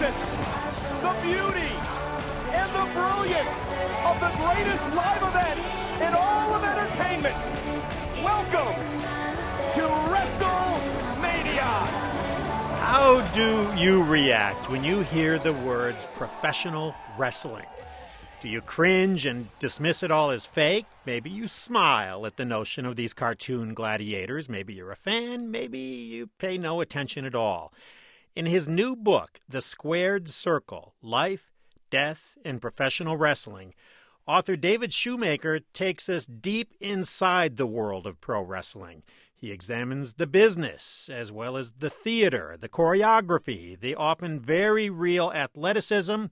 magnificence, the beauty, and the brilliance of the greatest live event in all of entertainment. Welcome to WrestleMania. How do you react when you hear the words professional wrestling? Do you cringe and dismiss it all as fake? Maybe you smile at the notion of these cartoon gladiators. Maybe you're a fan. Maybe you pay no attention at all. In his new book, The Squared Circle, Life, Death, and Professional Wrestling, author David Shoemaker takes us deep inside the world of pro wrestling. He examines the business, as well as the theater, the choreography, the often very real athleticism,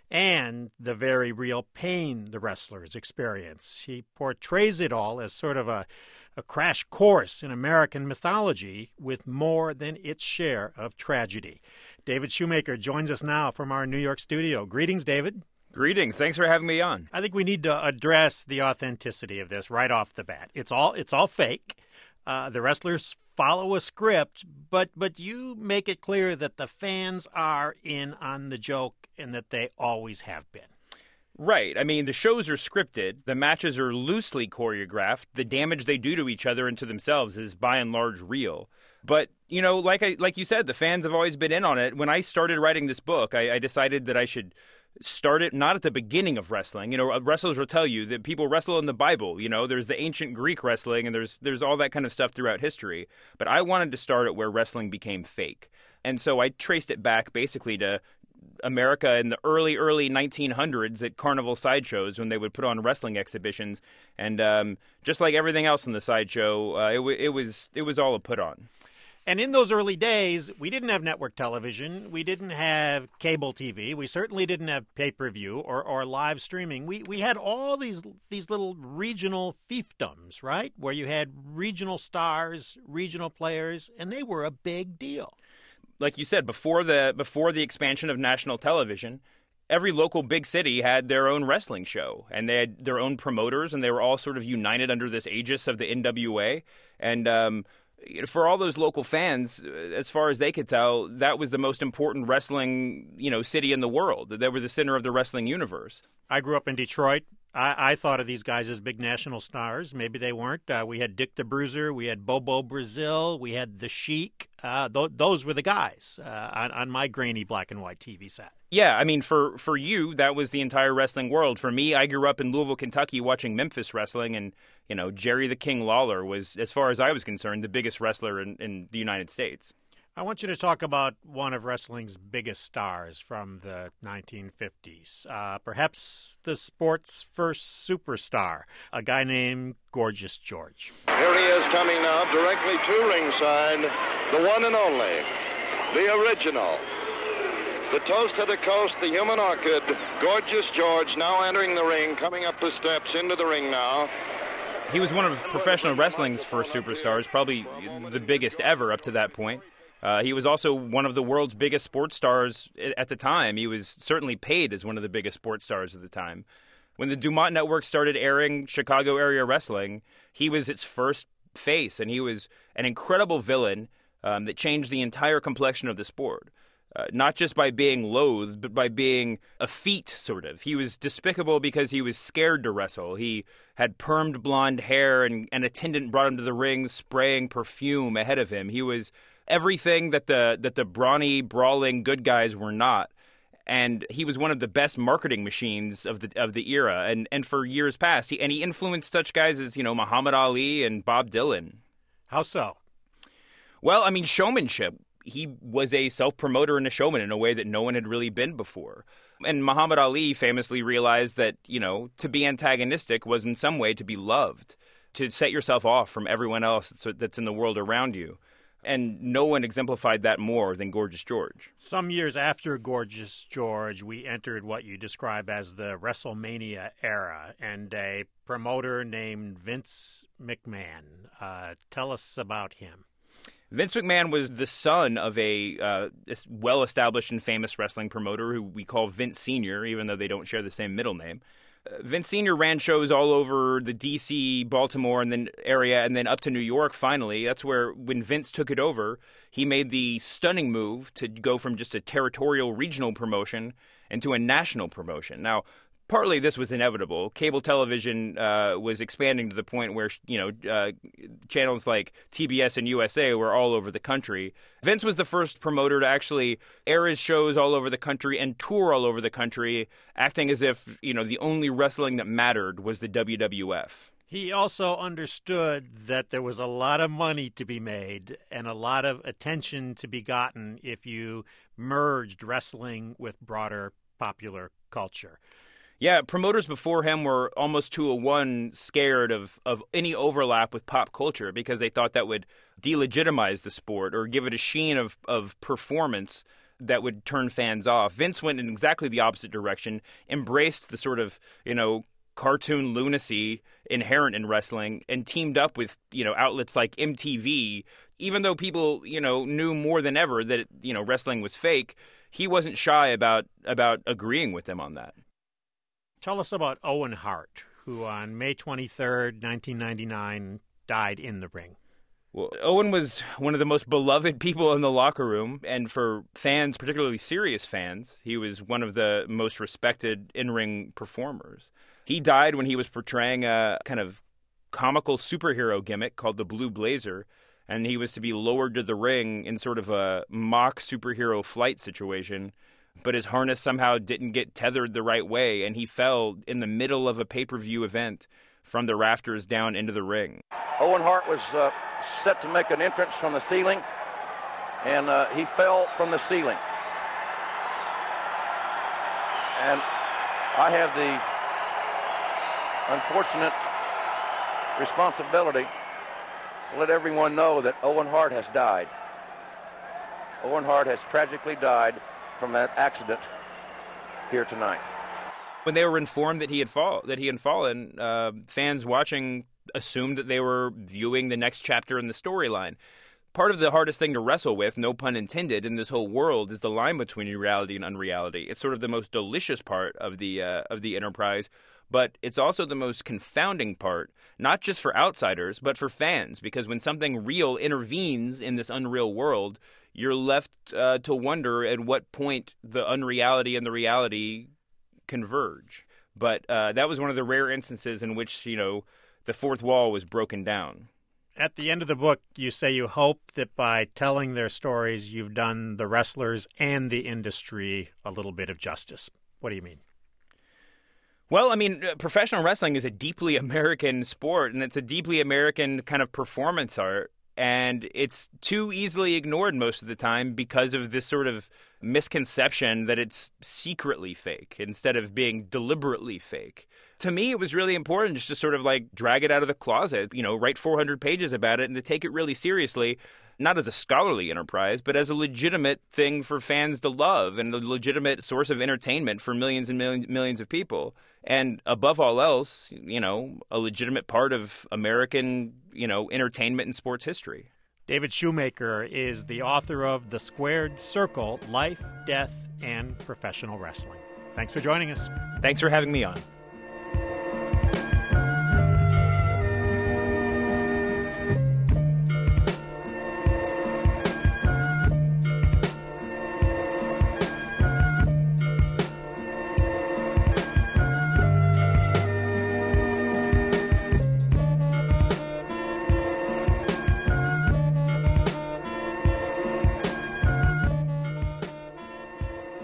and the very real pain the wrestlers experience. He portrays it all as sort of a crash course in American mythology with more than its share of tragedy. David Shoemaker joins us now from our New York studio. Greetings, David. Greetings. Thanks for having me on. I think we need to address the authenticity of this right off the bat. It's all fake. The wrestlers follow a script, but you make it clear that the fans are in on the joke and that they always have been. Right. I mean, the shows are scripted. The matches are loosely choreographed. The damage they do to each other and to themselves is by and large real. But, you know, like you said, the fans have always been in on it. When I started writing this book, I decided that I should start it not at the beginning of wrestling. You know, wrestlers will tell you that people wrestle in the Bible. You know, there's the ancient Greek wrestling and there's all that kind of stuff throughout history. But I wanted to start it where wrestling became fake. And so I traced it back basically to America in the early 1900s at carnival sideshows when they would put on wrestling exhibitions. And just like everything else in the sideshow, it was all a put on. And in those early days, we didn't have network television. We didn't have cable TV. We certainly didn't have pay-per-view or live streaming. We had all these little regional fiefdoms, right, where you had regional stars, regional players, and they were a big deal. Like you said, before the expansion of national television, every local big city had their own wrestling show, and they had their own promoters, and they were all sort of united under this aegis of the NWA. And for all those local fans, as far as they could tell, that was the most important wrestling, city in the world. They were the center of the wrestling universe. I grew up in Detroit. I thought of these guys as big national stars. Maybe they weren't. We had Dick the Bruiser. We had Bobo Brazil. We had The Sheik. Those were the guys on my grainy black and white TV set. Yeah, I mean, for you, that was the entire wrestling world. For me, I grew up in Louisville, Kentucky, watching Memphis wrestling, and Jerry the King Lawler was, as far as I was concerned, the biggest wrestler in the United States. I want you to talk about one of wrestling's biggest stars from the 1950s, perhaps the sport's first superstar, a guy named Gorgeous George. Here he is coming now directly to ringside, the one and only, the original, the toast of the coast, the human orchid, Gorgeous George, now entering the ring, coming up the steps into the ring now. He was one of professional wrestling's first superstars, probably the biggest ever up to that point. He was also one of the world's biggest sports stars at the time. He was certainly paid as one of the biggest sports stars at the time. When the DuMont Network started airing Chicago area wrestling, he was its first face, and he was an incredible villain that changed the entire complexion of the sport. Not just by being loathed, but by being a feat, sort of. He was despicable because he was scared to wrestle. He had permed blonde hair, and an attendant brought him to the ring spraying perfume ahead of him. He was everything that the brawny, brawling good guys were not. And he was one of the best marketing machines of the era. And for years past, he influenced such guys as, Muhammad Ali and Bob Dylan. How so? Well, I mean, showmanship. He was a self-promoter and a showman in a way that no one had really been before. And Muhammad Ali famously realized that, to be antagonistic was in some way to be loved, to set yourself off from everyone else that's in the world around you. And no one exemplified that more than Gorgeous George. Some years after Gorgeous George, we entered what you describe as the WrestleMania era, and a promoter named Vince McMahon. Tell us about him. Vince McMahon was the son of a well-established and famous wrestling promoter who we call Vince Sr., even though they don't share the same middle name. Vince Sr. ran shows all over the D.C., Baltimore, and then area, and then up to New York. Finally, that's where when Vince took it over, he made the stunning move to go from just a territorial regional promotion into a national promotion. Now, partly this was inevitable. Cable television was expanding to the point where, channels like TBS and USA were all over the country. Vince was the first promoter to actually air his shows all over the country and tour all over the country, acting as if, the only wrestling that mattered was the WWF. He also understood that there was a lot of money to be made and a lot of attention to be gotten if you merged wrestling with broader popular culture. Yeah, promoters before him were almost 2-1 scared of any overlap with pop culture because they thought that would delegitimize the sport or give it a sheen of performance that would turn fans off. Vince went in exactly the opposite direction, embraced the sort of, cartoon lunacy inherent in wrestling and teamed up with, outlets like MTV. Even though people, knew more than ever that, wrestling was fake, he wasn't shy about agreeing with them on that. Tell us about Owen Hart, who on May 23rd, 1999, died in the ring. Well, Owen was one of the most beloved people in the locker room, and for fans, particularly serious fans, he was one of the most respected in-ring performers. He died when he was portraying a kind of comical superhero gimmick called the Blue Blazer, and he was to be lowered to the ring in sort of a mock superhero flight situation. But his harness somehow didn't get tethered the right way, and he fell in the middle of a pay-per-view event from the rafters down into the ring. Owen Hart was set to make an entrance from the ceiling, and he fell from the ceiling. And I have the unfortunate responsibility to let everyone know that Owen Hart has died. Owen Hart has tragically died from that accident here tonight. When they were informed that he had fallen, fans watching assumed that they were viewing the next chapter in the storyline. Part of the hardest thing to wrestle with, no pun intended, in this whole world is the line between reality and unreality. It's sort of the most delicious part of the enterprise, but it's also the most confounding part, not just for outsiders, but for fans, because when something real intervenes in this unreal world, you're left to wonder at what point the unreality and the reality converge. But that was one of the rare instances in which, the fourth wall was broken down. At the end of the book, you say you hope that by telling their stories, you've done the wrestlers and the industry a little bit of justice. What do you mean? Well, professional wrestling is a deeply American sport, and it's a deeply American kind of performance art. And it's too easily ignored most of the time because of this sort of misconception that it's secretly fake instead of being deliberately fake. To me, it was really important just to sort of drag it out of the closet, write 400 pages about it and to take it really seriously, not as a scholarly enterprise, but as a legitimate thing for fans to love and a legitimate source of entertainment for millions and millions of people. And above all else, a legitimate part of American, entertainment and sports history. David Shoemaker is the author of The Squared Circle, Life, Death, and Professional Wrestling. Thanks for joining us. Thanks for having me on.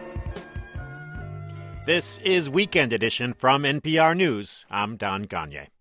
This is Weekend Edition from NPR News. I'm Don Gagné.